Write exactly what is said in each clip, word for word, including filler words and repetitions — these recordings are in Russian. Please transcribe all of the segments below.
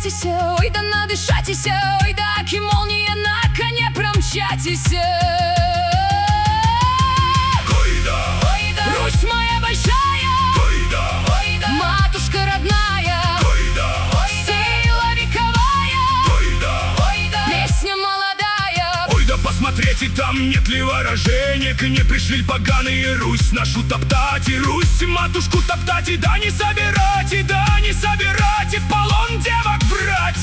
надышатися, ой да надышатися, ой да аки молния на коне промчатися. Ой да, ой да, Русь моя большая, ой да, ой да, матушка родная, ой да, ой да, сила вековая, ой да, ой да, песня молодая. ой да, посмотрите, там нет ли вороженек, не пришли поганые Русь нашу топтать, и Русь матушку топтать, и да не собирать, и да не собирать, и в полон девок брать.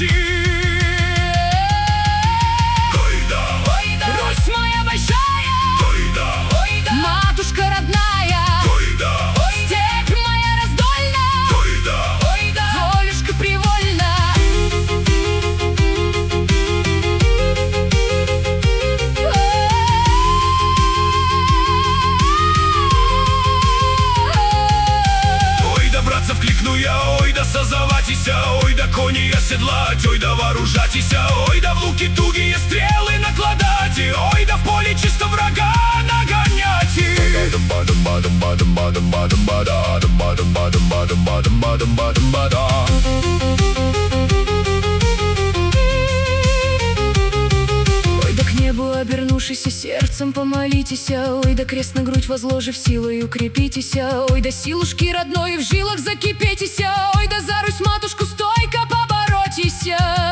Ой да, ой да, Русь моя большая, ой да, ой да, матушка родная, ой да, ой, степь моя раздольная, ой да, ой да, волюшка привольна. ой да, братцев кликну я, ой да, созоватися, ой да, кони оседлать, ой да, вооружатися, ой да, в луки тугие стрелы накладать, и ой да, в поле чисто врага нагонять. Ой да к небу обернувшись сердцем помолитесь, ой да крест на грудь возложив силой укрепитесь, ой да силушки родной в жилах закипетесь, ой да за Русь матушку стойко поборотесь.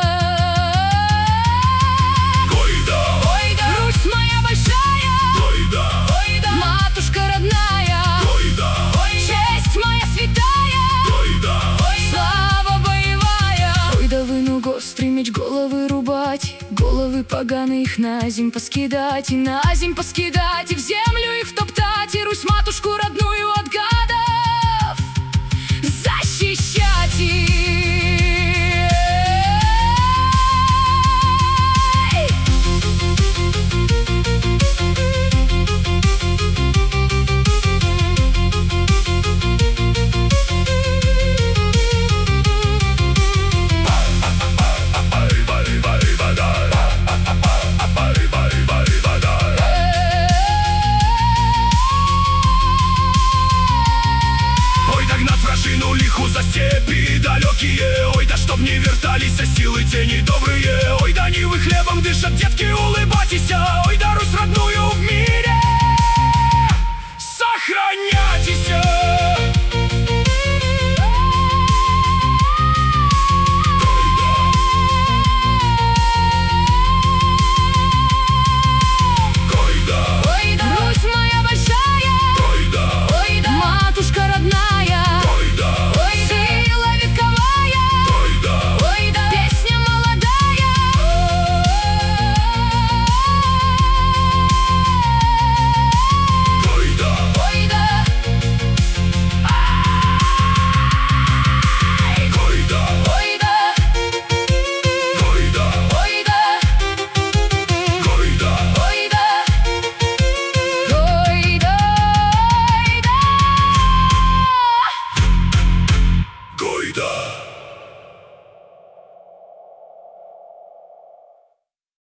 Ой да, Ой да, Русь моя большая, ой да, ой да, матушка родная, ой да, ой, честь моя святая, ой да, ой, слава боевая. Ой да выну гострый меч головы рубать, головы поганые их на земь поскидать, и на земь поскидать, и в землю их втоптать, и Русь матушку родную от гадов защищать. лиху за степи далекие, ой да чтоб не вертались силы тени добрые, ой да не вы хлебом дышат детки, улыбайтесь, ой да Русь родную в мире сохраняйтесь.